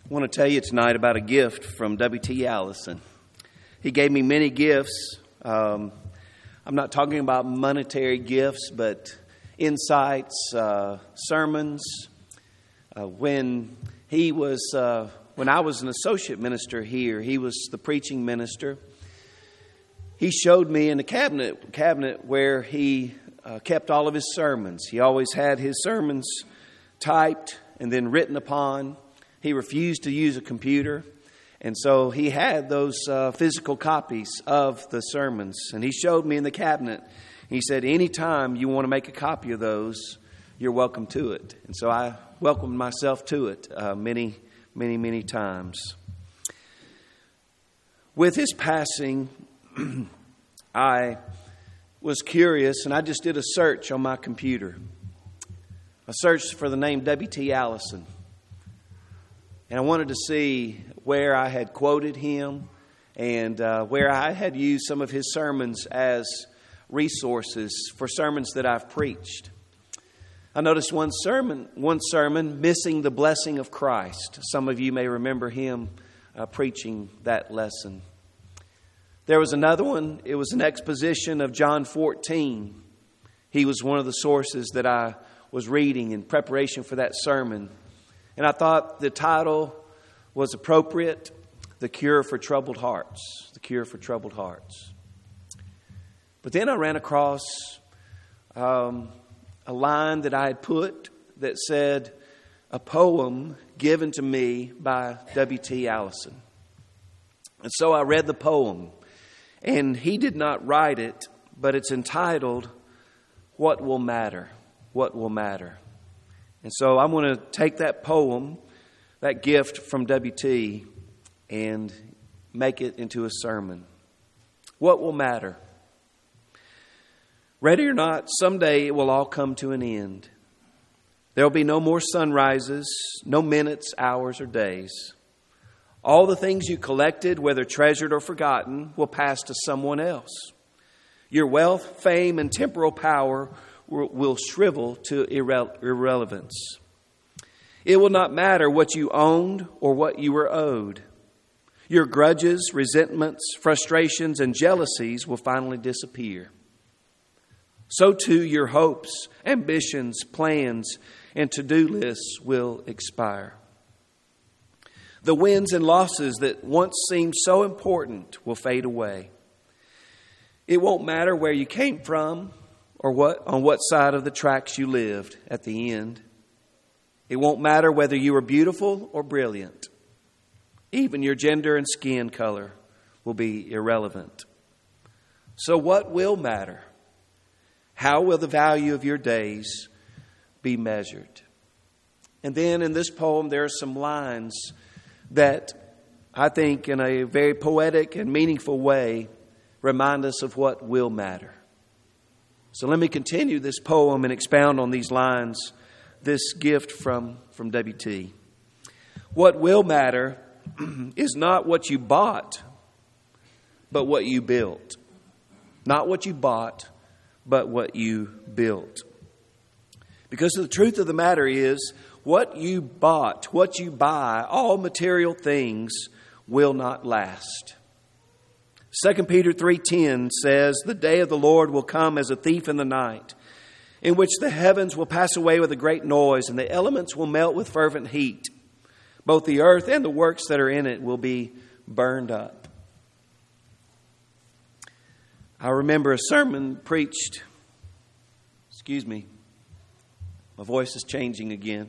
I want to tell you tonight about a gift from W.T. Allison. He gave me many gifts. I'm not talking about monetary gifts, but insights, sermons. When I was an associate minister here, he was the preaching minister. He showed me in the cabinet where he kept all of his sermons. He always had his sermons typed and then written upon. He refused to use a computer, and so he had those physical copies of the sermons. And he showed me in the cabinet. He said, anytime you want to make a copy of those, you're welcome to it. And so I welcomed myself to it many times. With his passing, I was curious, and I just did a search on my computer. I searched for the name W.T. Allison. And I wanted to see where I had quoted him and where I had used some of his sermons as resources for sermons that I've preached. I noticed one sermon, Missing the Blessing of Christ. Some of you may remember him preaching that lesson. There was another one. It was an exposition of John 14. He was one of the sources that I was reading in preparation for that sermon. And I thought the title was appropriate, The Cure for Troubled Hearts. The Cure for Troubled Hearts. But then I ran across a line that I had put that said, a poem given to me by W.T. Allison. And so I read the poem. And he did not write it, but it's entitled, What Will Matter? What Will Matter? And so I'm going to take that poem, that gift from W.T., and make it into a sermon. What will matter? Ready or not, someday it will all come to an end. There will be no more sunrises, no minutes, hours, or days. All the things you collected, whether treasured or forgotten, will pass to someone else. Your wealth, fame, and temporal power will shrivel to irrelevance. It will not matter what you owned or what you were owed. Your grudges, resentments, frustrations, and jealousies will finally disappear. So too your hopes, ambitions, plans, and to-do lists will expire. The wins and losses that once seemed so important will fade away. It won't matter where you came from or on what side of the tracks you lived at the end. It won't matter whether you were beautiful or brilliant. Even your gender and skin color will be irrelevant. So what will matter? How will the value of your days be measured? And then in this poem, there are some lines that I think in a very poetic and meaningful way remind us of what will matter. So let me continue this poem and expound on these lines, this gift from W.T. What will matter is not what you bought, but what you built. Not what you bought, but what you built. Because the truth of the matter is, what you bought, what you buy, all material things will not last. 2 Peter 3:10 says, the day of the Lord will come as a thief in the night, in which the heavens will pass away with a great noise, and the elements will melt with fervent heat. Both the earth and the works that are in it will be burned up. I remember a sermon preached. Excuse me. My voice is changing again.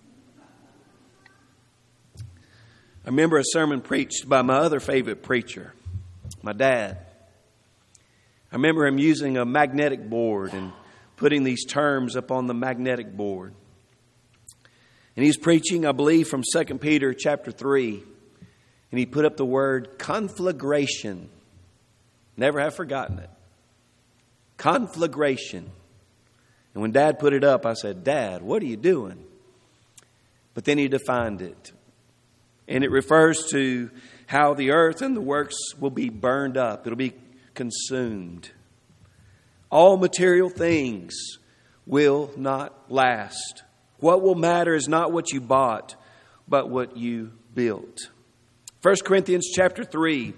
I remember a sermon preached by my other favorite preacher, my dad. I remember him using a magnetic board and putting these terms up on the magnetic board. And he's preaching, I believe, from 2 Peter chapter 3. And he put up the word conflagration. Never have forgotten it. Conflagration. And when Dad put it up, I said, Dad, what are you doing? But then he defined it. And it refers to how the earth and the works will be burned up. It'll be consumed. All material things will not last. What will matter is not what you bought, but what you built. 1 Corinthians chapter 3,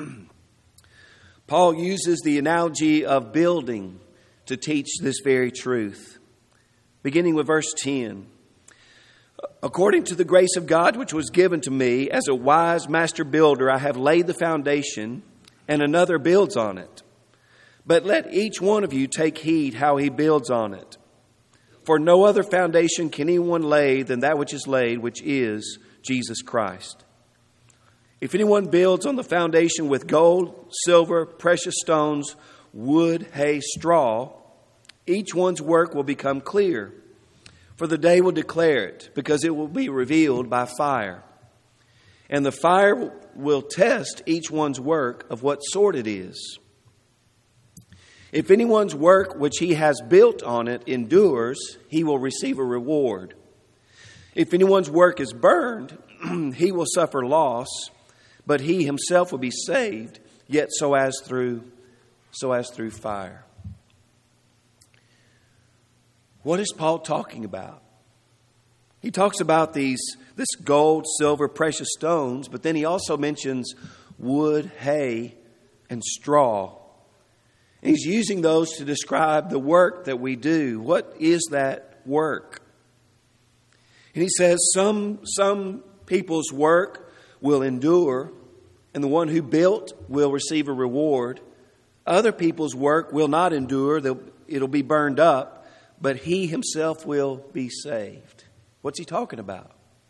Paul uses the analogy of building to teach this very truth. Beginning with verse 10. According to the grace of God which was given to me, as a wise master builder, I have laid the foundation, and another builds on it. But let each one of you take heed how he builds on it. For no other foundation can anyone lay than that which is laid, which is Jesus Christ. If anyone builds on the foundation with gold, silver, precious stones, wood, hay, straw, each one's work will become clear. For the day will declare it, because it will be revealed by fire. And the fire will test each one's work of what sort it is. If anyone's work which he has built on it endures, he will receive a reward. If anyone's work is burned, he will suffer loss, but he himself will be saved, yet so as through fire. What is Paul talking about? He talks about this gold, silver, precious stones, but then he also mentions wood, hay, and straw. And he's using those to describe the work that we do. What is that work? And he says some people's work will endure, and the one who built will receive a reward. Other people's work will not endure. It'll be burned up, but he himself will be saved. What's he talking about?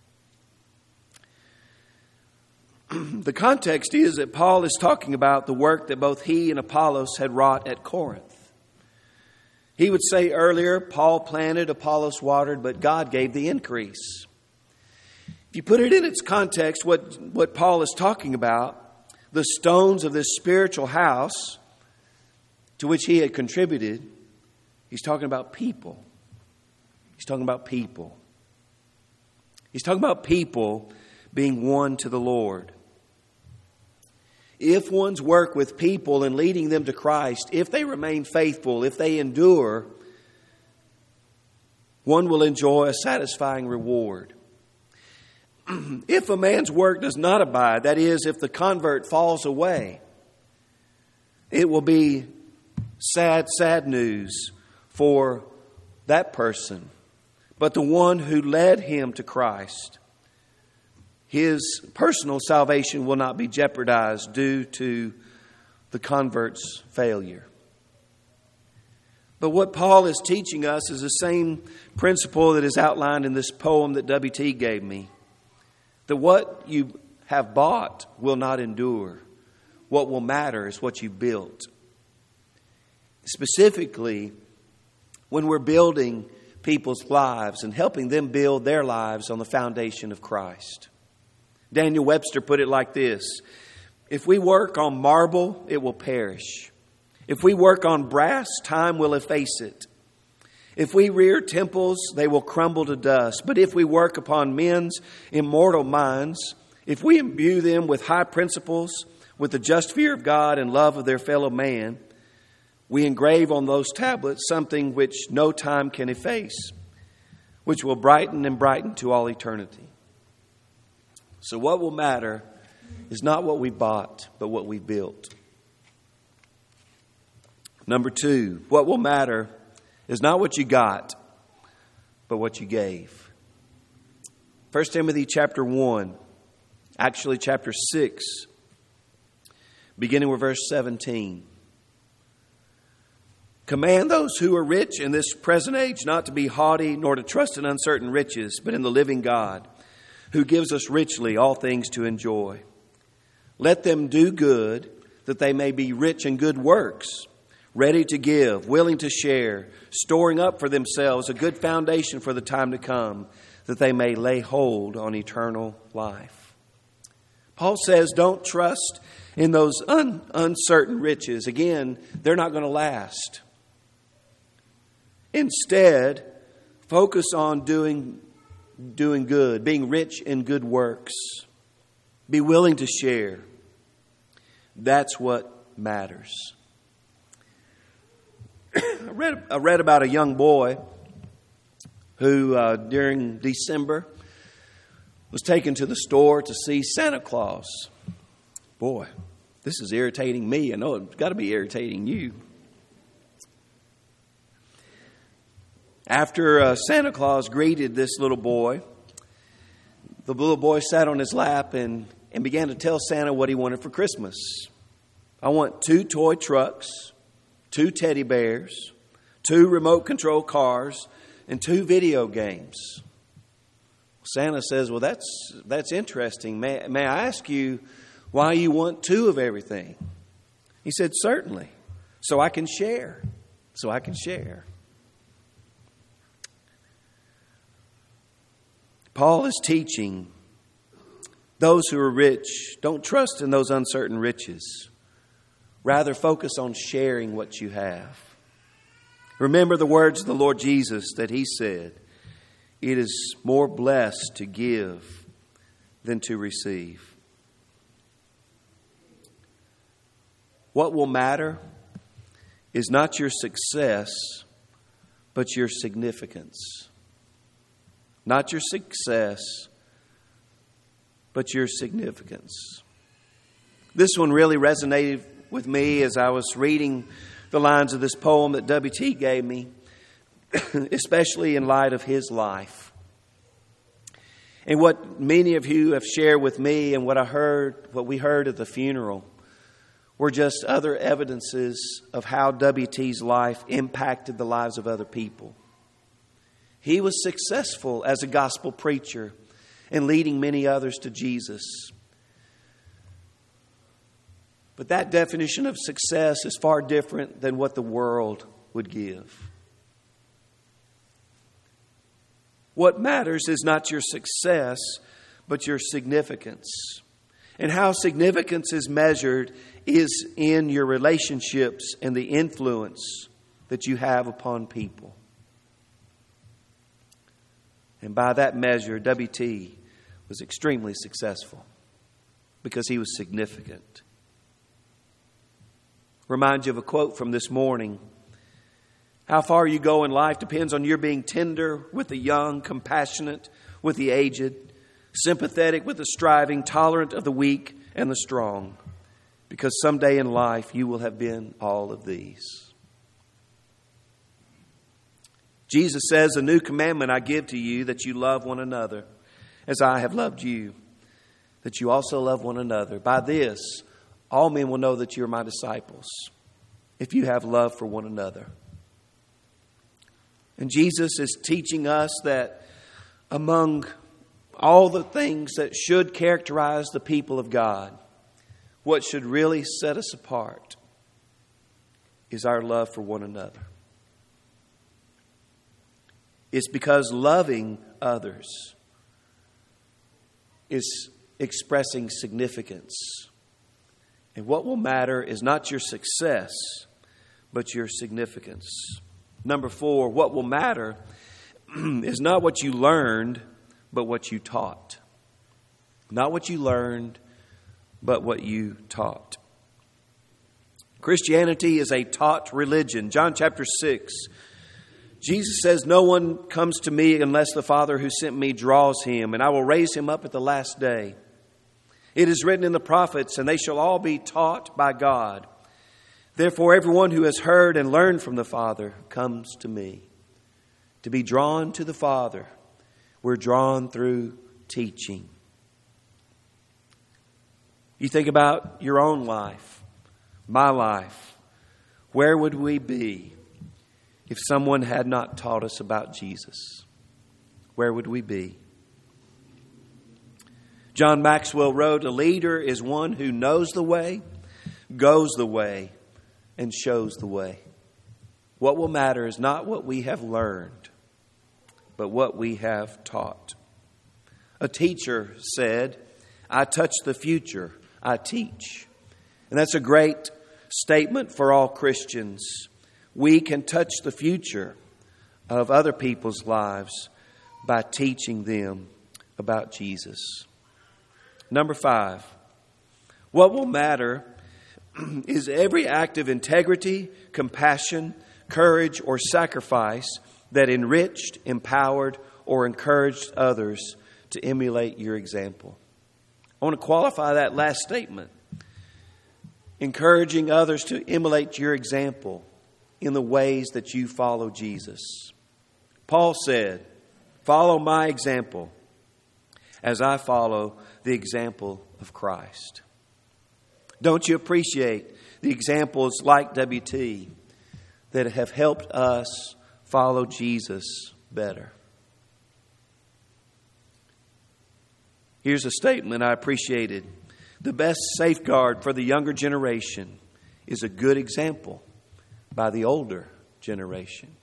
The context is that Paul is talking about the work that both he and Apollos had wrought at Corinth. He would say earlier, Paul planted, Apollos watered, but God gave the increase. If you put it in its context, what Paul is talking about, the stones of this spiritual house to which he had contributed, he's talking about people. He's talking about people. He's talking about people being one to the Lord. If one's work with people and leading them to Christ, if they remain faithful, if they endure, one will enjoy a satisfying reward. If a man's work does not abide, that is, if the convert falls away, it will be sad, sad news for that person. But the one who led him to Christ, his personal salvation will not be jeopardized due to the convert's failure. But what Paul is teaching us is the same principle that is outlined in this poem that W.T. gave me. That what you have bought will not endure. What will matter is what you built. Specifically, when we're building people's lives and helping them build their lives on the foundation of Christ. Daniel Webster put it like this: if we work on marble, it will perish. If we work on brass, time will efface it. If we rear temples, they will crumble to dust. But if we work upon men's immortal minds, if we imbue them with high principles, with the just fear of God and love of their fellow man, we engrave on those tablets something which no time can efface, which will brighten and brighten to all eternity. So what will matter is not what we bought, but what we built. Number 2, what will matter is not what you got, but what you gave. 1 Timothy chapter 1, actually chapter 6, beginning with verse 17. Command those who are rich in this present age not to be haughty, nor to trust in uncertain riches, but in the living God, who gives us richly all things to enjoy. Let them do good, that they may be rich in good works, ready to give, willing to share, storing up for themselves a good foundation for the time to come, that they may lay hold on eternal life. Paul says, don't trust in those uncertain riches. Again, they're not going to last. Instead, focus on doing good, being rich in good works. Be willing to share. That's what matters. I read about a young boy who, during December, was taken to the store to see Santa Claus. Boy, this is irritating me. I know it's got to be irritating you. After Santa Claus greeted this little boy, the little boy sat on his lap and began to tell Santa what he wanted for Christmas. I want 2 toy trucks, 2 teddy bears, 2 remote control cars, and 2 video games. Santa says, well, that's interesting. May I ask you why you want 2 of everything? He said, certainly, so I can share. Paul is teaching those who are rich, don't trust in those uncertain riches. Rather, focus on sharing what you have. Remember the words of the Lord Jesus that He said, it is more blessed to give than to receive. What will matter is not your success, but your significance. Not your success, but your significance. This one really resonated with me as I was reading the lines of this poem that W.T. gave me, especially in light of his life. And what many of you have shared with me and what we heard at the funeral were just other evidences of how W.T.'s life impacted the lives of other people. He was successful as a gospel preacher and leading many others to Jesus. But that definition of success is far different than what the world would give. What matters is not your success, but your significance. And how significance is measured is in your relationships and the influence that you have upon people. And by that measure, W.T. was extremely successful because he was significant. Remind you of a quote from this morning. How far you go in life depends on your being tender with the young, compassionate with the aged, sympathetic with the striving, tolerant of the weak and the strong. Because someday in life you will have been all of these. Jesus says, a new commandment I give to you, that you love one another as I have loved you, that you also love one another. By this, all men will know that you are my disciples, if you have love for one another. And Jesus is teaching us that among all the things that should characterize the people of God, what should really set us apart is our love for one another. It's because loving others is expressing significance. And what will matter is not your success, but your significance. Number 4, what will matter is not what you learned, but what you taught. Not what you learned, but what you taught. Christianity is a taught religion. John chapter 6. Jesus says, no one comes to me unless the Father who sent me draws him, and I will raise him up at the last day. It is written in the prophets, and they shall all be taught by God. Therefore, everyone who has heard and learned from the Father comes to me. To be drawn to the Father, we're drawn through teaching. You think about your own life, my life. Where would we be if someone had not taught us about Jesus? Where would we be? John Maxwell wrote, a leader is one who knows the way, goes the way, and shows the way. What will matter is not what we have learned, but what we have taught. A teacher said, I touch the future, I teach. And that's a great statement for all Christians. We can touch the future of other people's lives by teaching them about Jesus. Number 5, what will matter is every act of integrity, compassion, courage, or sacrifice that enriched, empowered, or encouraged others to emulate your example. I want to qualify that last statement. Encouraging others to emulate your example in the ways that you follow Jesus. Paul said, "Follow my example as I follow the example of Christ." Don't you appreciate the examples like WT that have helped us follow Jesus better? Here's a statement I appreciated. The best safeguard for the younger generation is a good example by the older generation.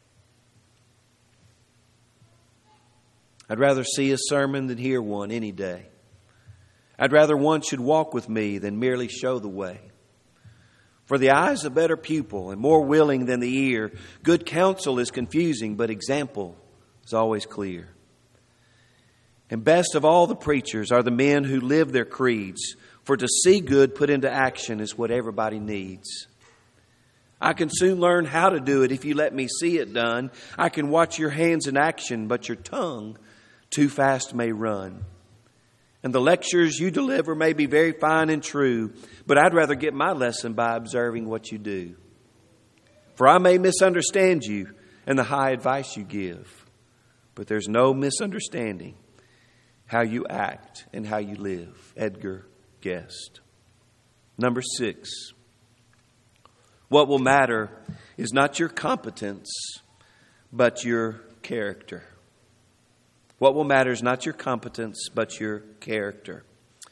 I'd rather see a sermon than hear one any day. I'd rather one should walk with me than merely show the way. For the eye is a better pupil and more willing than the ear. Good counsel is confusing, but example is always clear. And best of all the preachers are the men who live their creeds. For to see good put into action is what everybody needs. I can soon learn how to do it if you let me see it done. I can watch your hands in action, but your tongue too fast may run. And the lectures you deliver may be very fine and true, but I'd rather get my lesson by observing what you do. For I may misunderstand you and the high advice you give, but there's no misunderstanding how you act and how you live. Edgar Guest. Number 6. What will matter is not your competence, but your character. What will matter is not your competence, but your character.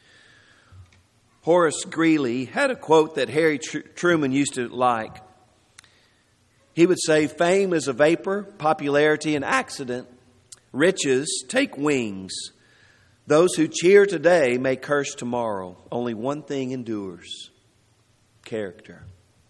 Horace Greeley had a quote that Harry Truman used to like. He would say, "Fame is a vapor, popularity an accident. Riches take wings. Those who cheer today may curse tomorrow. Only one thing endures: character."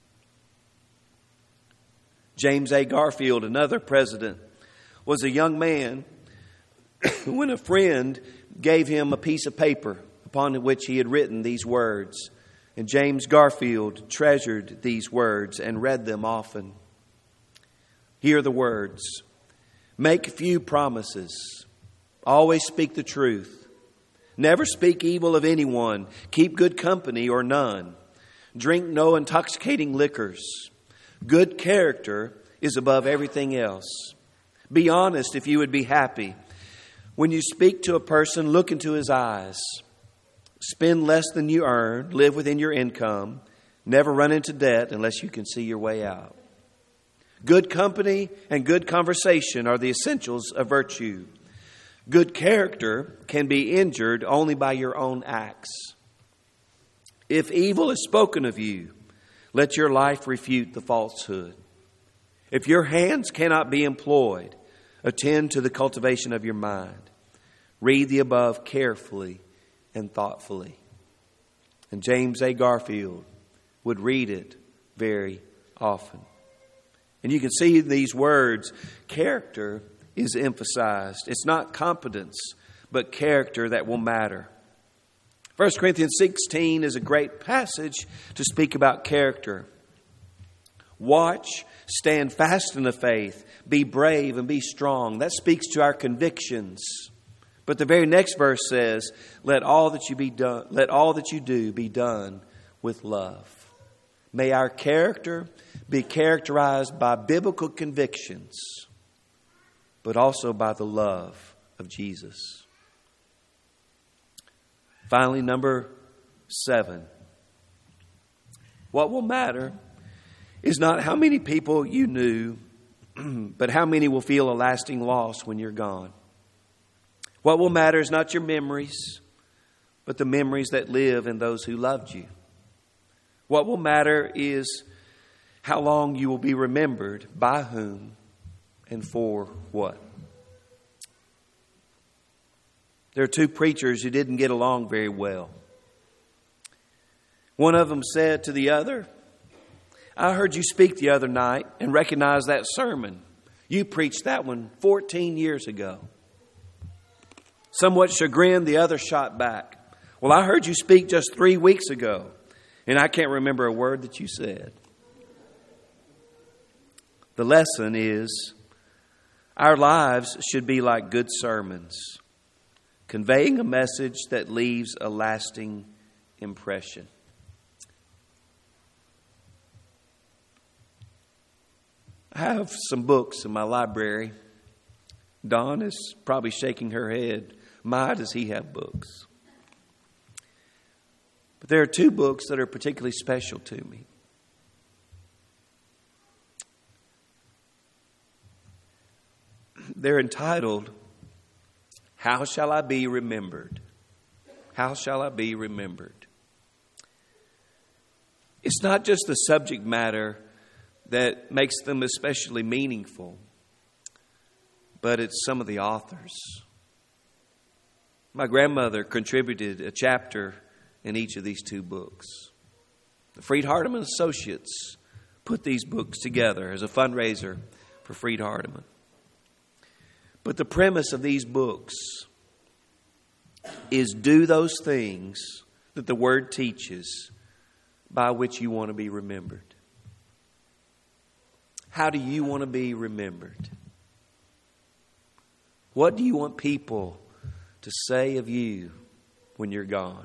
James A. Garfield, another president, was a young man when a friend gave him a piece of paper upon which he had written these words. And James Garfield treasured these words and read them often. Here are the words: "Make few promises. Always speak the truth. Never speak evil of anyone. Keep good company or none. Drink no intoxicating liquors. Good character is above everything else. Be honest if you would be happy. When you speak to a person, look into his eyes. Spend less than you earn. Live within your income. Never run into debt unless you can see your way out. Good company and good conversation are the essentials of virtue. Good character can be injured only by your own acts. If evil is spoken of you, let your life refute the falsehood. If your hands cannot be employed, attend to the cultivation of your mind. Read the above carefully and thoughtfully." And James A. Garfield would read it very often. And you can see in these words, character is emphasized. It's not competence, but character that will matter. 1 Corinthians 16 is a great passage to speak about character. Watch, stand fast in the faith, be brave and be strong. That speaks to our convictions. But the very next verse says, let all that you do be done with love. May our character be characterized by biblical convictions, but also by the love of Jesus. Finally, number 7. What will matter is not how many people you knew, but how many will feel a lasting loss when you're gone. What will matter is not your memories, but the memories that live in those who loved you. What will matter is how long you will be remembered, by whom, and for what. There are 2 preachers who didn't get along very well. One of them said to the other, "I heard you speak the other night and recognized that sermon. You preached that one 14 years ago." Somewhat chagrined, the other shot back, "Well, I heard you speak just 3 weeks ago, and I can't remember a word that you said." The lesson is, our lives should be like good sermons, conveying a message that leaves a lasting impression. I have some books in my library. Dawn is probably shaking her head. My, does he have books? But there are two books that are particularly special to me. They're entitled, How Shall I Be Remembered? How Shall I Be Remembered? It's not just the subject matter that makes them especially meaningful, but it's some of the authors. My grandmother contributed a chapter in each of these two books. The Freed Hardeman Associates put these books together as a fundraiser for Freed Hardeman. But the premise of these books is do those things that the Word teaches by which you want to be remembered. How do you want to be remembered? What do you want people to say of you when you're gone?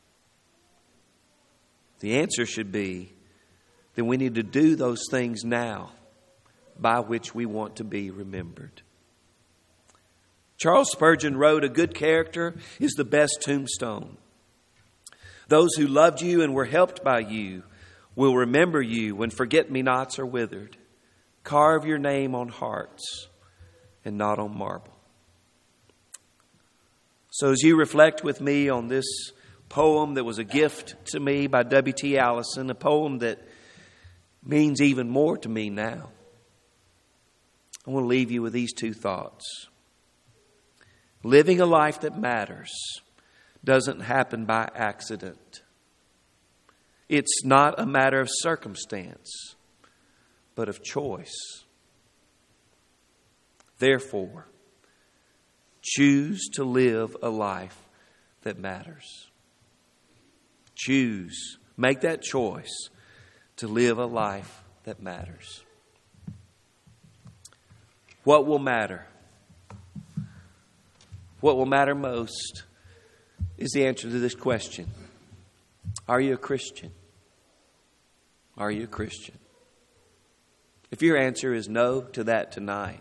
The answer should be that we need to do those things now by which we want to be remembered. Charles Spurgeon wrote, "A good character is the best tombstone. Those who loved you and were helped by you will remember you when forget-me-nots are withered. Carve your name on hearts and not on marble." So as you reflect with me on this poem that was a gift to me by W.T. Allison, a poem that means even more to me now, I want to leave you with these two thoughts. Living a life that matters doesn't happen by accident. It's not a matter of circumstance, but of choice. Therefore, choose to live a life that matters. Choose, make that choice to live a life that matters. What will matter? What will matter most is the answer to this question. Are you a Christian? Are you a Christian? If your answer is no to that tonight,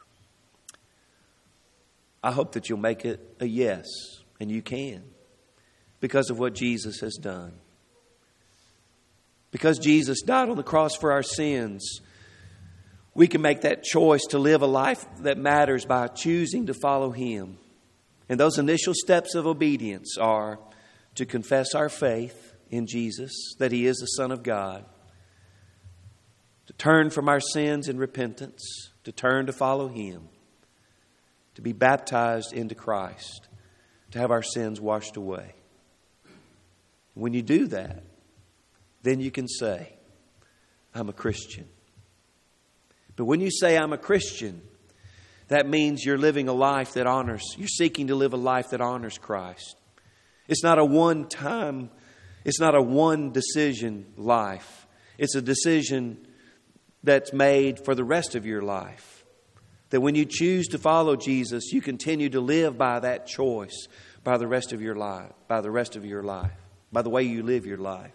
I hope that you'll make it a yes, and you can, because of what Jesus has done. Because Jesus died on the cross for our sins, we can make that choice to live a life that matters by choosing to follow Him. And those initial steps of obedience are to confess our faith in Jesus, that He is the Son of God, to turn from our sins in repentance, to turn to follow Him, to be baptized into Christ, to have our sins washed away. When you do that, then you can say, I'm a Christian. But when you say I'm a Christian, that means you're living a life that honors, you're seeking to live a life that honors Christ. It's not a one-time, it's not a one-decision life. It's a decision that's made for the rest of your life. That when you choose to follow Jesus, you continue to live by that choice, by the rest of your life, by the way you live your life.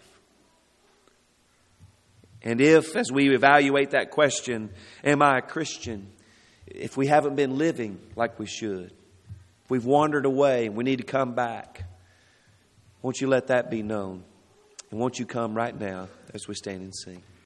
And if, as we evaluate that question, am I a Christian? If we haven't been living like we should, if we've wandered away and we need to come back, won't you let that be known? And won't you come right now as we stand and sing?